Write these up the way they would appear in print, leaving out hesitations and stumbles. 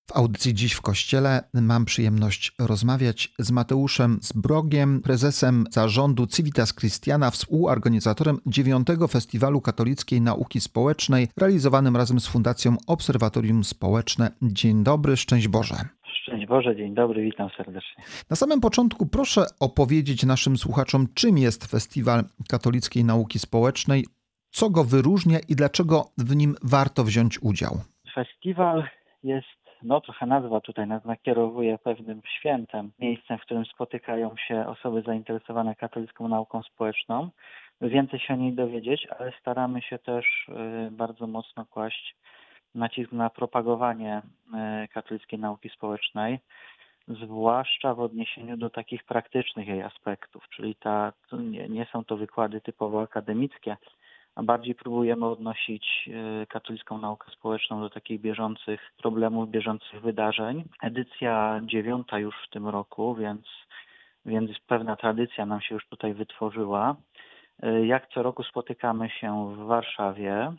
W audycji Dziś w Kościele mam przyjemność rozmawiać z Mateuszem Zbrogiem, prezesem zarządu Civitas Christiana, współorganizatorem 9. Festiwalu Katolickiej Nauki Społecznej, realizowanym razem z Fundacją Obserwatorium Społeczne. Dzień dobry, szczęść Boże. Szczęść Boże, dzień dobry, witam serdecznie. Na samym początku proszę opowiedzieć naszym słuchaczom, czym jest Festiwal Katolickiej Nauki Społecznej, co go wyróżnia i dlaczego w nim warto wziąć udział. Festiwal jest, trochę nazwa tutaj nas nakierowuje pewnym świętem, miejscem, w którym spotykają się osoby zainteresowane katolicką nauką społeczną, by więcej się o niej dowiedzieć, ale staramy się też bardzo mocno kłaść nacisk na propagowanie katolickiej nauki społecznej, zwłaszcza w odniesieniu do takich praktycznych jej aspektów, czyli nie są to wykłady typowo akademickie, a bardziej próbujemy odnosić katolicką naukę społeczną do takich bieżących problemów, bieżących wydarzeń. Edycja 9 już w tym roku, więc pewna tradycja nam się już tutaj wytworzyła. Jak co roku spotykamy się w Warszawie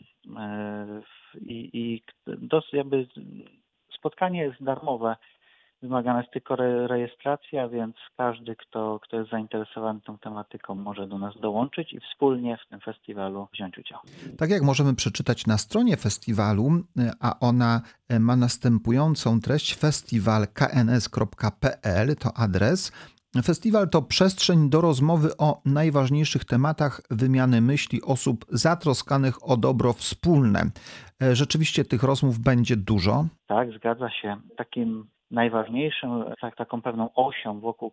i spotkanie jest darmowe. Wymagana jest tylko rejestracja, więc każdy, kto jest zainteresowany tą tematyką, może do nas dołączyć i wspólnie w tym festiwalu wziąć udział. Tak jak możemy przeczytać na stronie festiwalu, a ona ma następującą treść: festiwalkns.pl to adres. Festiwal to przestrzeń do rozmowy o najważniejszych tematach, wymiany myśli osób zatroskanych o dobro wspólne. Rzeczywiście tych rozmów będzie dużo? Tak, zgadza się. Takim najważniejszym, taką pewną osią, wokół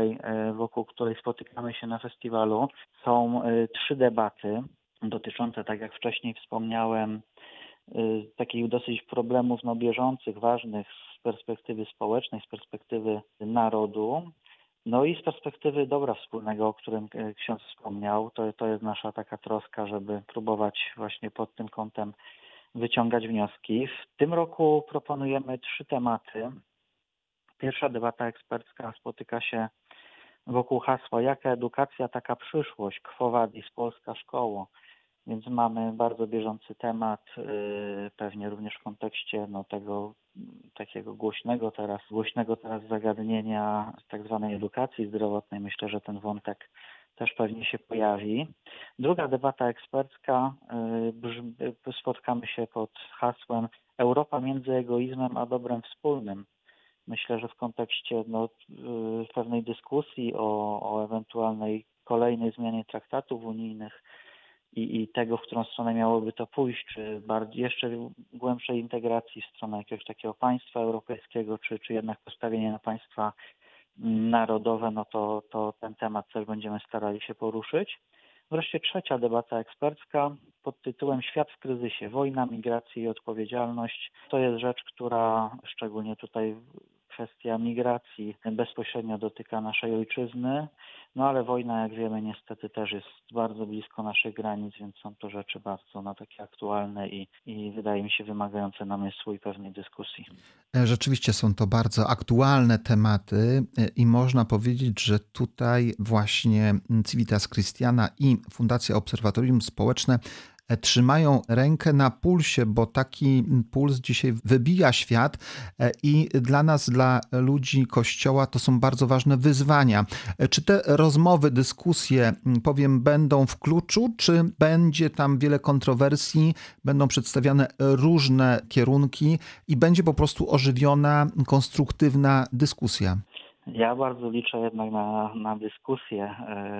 której spotykamy się na festiwalu, są 3 debaty dotyczące, tak jak wcześniej wspomniałem, takich dosyć problemów bieżących, ważnych z perspektywy społecznej, z perspektywy narodu. I z perspektywy dobra wspólnego, o którym ksiądz wspomniał, to jest nasza taka troska, żeby próbować właśnie pod tym kątem wyciągać wnioski. W tym roku proponujemy 3 tematy. Pierwsza debata ekspercka spotyka się wokół hasła "Jaka edukacja, taka przyszłość? Quo vadis, polska szkoło?". Więc mamy bardzo bieżący temat, pewnie również w kontekście tego takiego głośnego teraz zagadnienia tak zwanej edukacji zdrowotnej. Myślę, że ten wątek też pewnie się pojawi. Druga debata ekspercka, spotkamy się pod hasłem "Europa między egoizmem a dobrem wspólnym". Myślę, że w kontekście pewnej dyskusji o ewentualnej kolejnej zmianie traktatów unijnych i tego, w którą stronę miałoby to pójść, czy jeszcze głębszej integracji w stronę jakiegoś takiego państwa europejskiego, czy jednak postawienie na państwa narodowe, to ten temat też będziemy starali się poruszyć. Wreszcie trzecia debata ekspercka pod tytułem "Świat w kryzysie. Wojna, migracje i odpowiedzialność". To jest rzecz, która szczególnie tutaj kwestia migracji bezpośrednio dotyka naszej ojczyzny, ale wojna, jak wiemy, niestety też jest bardzo blisko naszych granic, więc są to rzeczy bardzo takie aktualne i wydaje mi się wymagające namysłu i pewnej dyskusji. Rzeczywiście są to bardzo aktualne tematy i można powiedzieć, że tutaj właśnie Civitas Christiana i Fundacja Obserwatorium Społeczne trzymają rękę na pulsie, bo taki puls dzisiaj wybija świat i dla nas, dla ludzi Kościoła, to są bardzo ważne wyzwania. Czy te rozmowy, dyskusje, będą w kluczu, czy będzie tam wiele kontrowersji, będą przedstawiane różne kierunki i będzie po prostu ożywiona, konstruktywna dyskusja? Ja bardzo liczę jednak na dyskusję.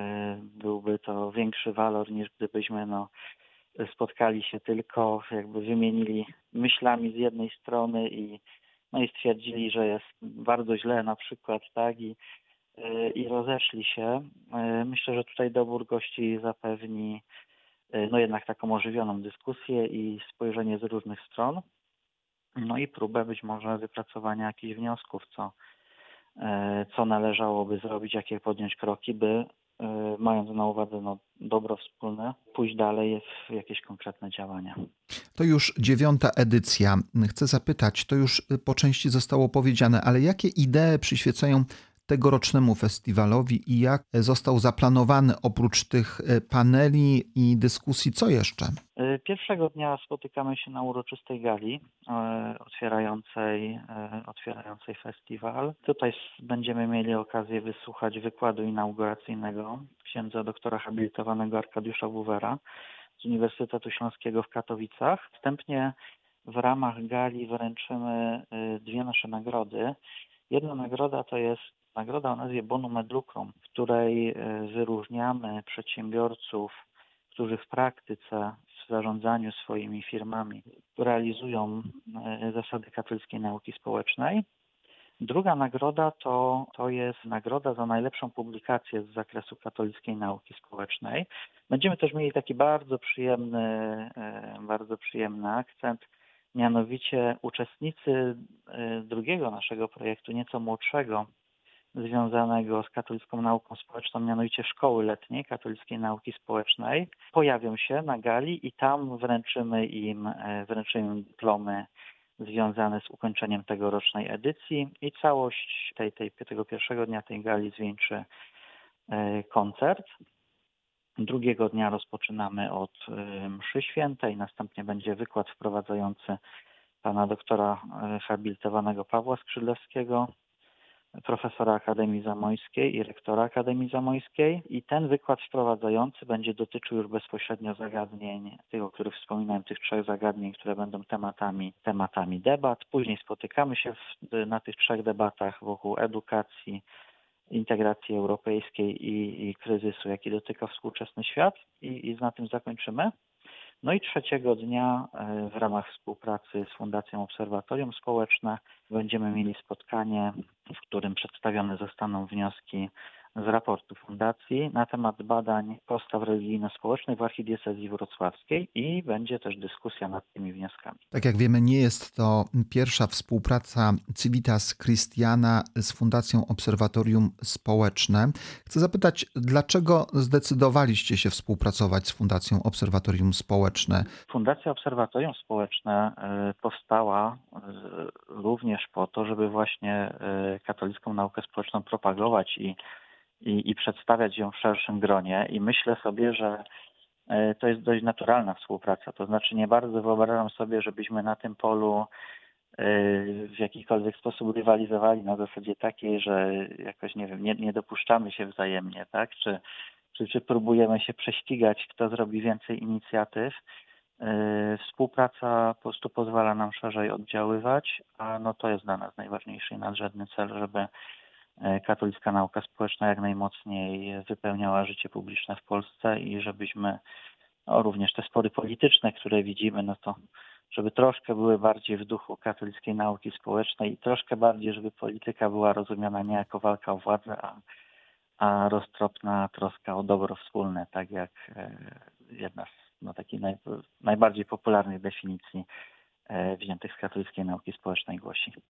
Byłby to większy walor, niż gdybyśmy spotkali się tylko, wymienili myślami z jednej strony i stwierdzili, że jest bardzo źle na przykład, tak, i rozeszli się. Myślę, że tutaj dobór gości zapewni jednak taką ożywioną dyskusję i spojrzenie z różnych stron. I próbę być może wypracowania jakichś wniosków, co należałoby zrobić, jakie podjąć kroki, by mając na uwadze dobro wspólne, pójść dalej w jakieś konkretne działania. To już 9. edycja. Chcę zapytać, to już po części zostało powiedziane, ale jakie idee przyświecają tegorocznemu festiwalowi i jak został zaplanowany oprócz tych paneli i dyskusji, co jeszcze? Pierwszego dnia spotykamy się na uroczystej gali otwierającej festiwal. Tutaj będziemy mieli okazję wysłuchać wykładu inauguracyjnego księdza doktora habilitowanego Arkadiusza Wuwera z Uniwersytetu Śląskiego w Katowicach. Wstępnie w ramach gali wręczymy dwie nasze nagrody. Jedna nagroda to jest nagroda o nazwie Bonum et Lucrum, w której wyróżniamy przedsiębiorców, którzy w praktyce, w zarządzaniu swoimi firmami realizują zasady katolickiej nauki społecznej. Druga nagroda to jest nagroda za najlepszą publikację z zakresu katolickiej nauki społecznej. Będziemy też mieli taki bardzo przyjemny akcent, mianowicie uczestnicy drugiego naszego projektu, nieco młodszego, związanego z katolicką nauką społeczną, mianowicie Szkoły Letniej Katolickiej Nauki Społecznej, pojawią się na gali i tam wręczymy im dyplomy związane z ukończeniem tegorocznej edycji i całość tego pierwszego dnia tej gali zwieńczy koncert. Drugiego dnia rozpoczynamy od mszy świętej, następnie będzie wykład wprowadzający pana doktora habilitowanego Pawła Skrzydlewskiego, profesora Akademii Zamojskiej i rektora Akademii Zamojskiej i ten wykład wprowadzający będzie dotyczył już bezpośrednio zagadnień, tych, o których wspominałem, tych trzech zagadnień, które będą tematami debat. Później spotykamy się na tych trzech debatach wokół edukacji, integracji europejskiej i kryzysu, jaki dotyka współczesny świat i na tym zakończymy. No i trzeciego dnia w ramach współpracy z Fundacją Obserwatorium Społeczne będziemy mieli spotkanie, w którym przedstawione zostaną wnioski z raportu Fundacji na temat badań postaw religijno-społecznych w archidiecezji wrocławskiej i będzie też dyskusja nad tymi wnioskami. Tak jak wiemy, nie jest to pierwsza współpraca Civitas Christiana z Fundacją Obserwatorium Społeczne. Chcę zapytać, dlaczego zdecydowaliście się współpracować z Fundacją Obserwatorium Społeczne? Fundacja Obserwatorium Społeczne powstała również po to, żeby właśnie katolicką naukę społeczną propagować i przedstawiać ją w szerszym gronie i myślę sobie, że to jest dość naturalna współpraca. To znaczy nie bardzo wyobrażam sobie, żebyśmy na tym polu w jakikolwiek sposób rywalizowali na zasadzie takiej, że jakoś nie dopuszczamy się wzajemnie, tak? Czy próbujemy się prześcigać, kto zrobi więcej inicjatyw. Współpraca po prostu pozwala nam szerzej oddziaływać, a no to jest dla nas najważniejszy i nadrzędny cel, żeby katolicka nauka społeczna jak najmocniej wypełniała życie publiczne w Polsce i żebyśmy również te spory polityczne, które widzimy, no to żeby troszkę były bardziej w duchu katolickiej nauki społecznej i troszkę bardziej, żeby polityka była rozumiana nie jako walka o władzę, a roztropna troska o dobro wspólne, tak jak jedna z takich najbardziej popularnych definicji wziętych z katolickiej nauki społecznej głosi.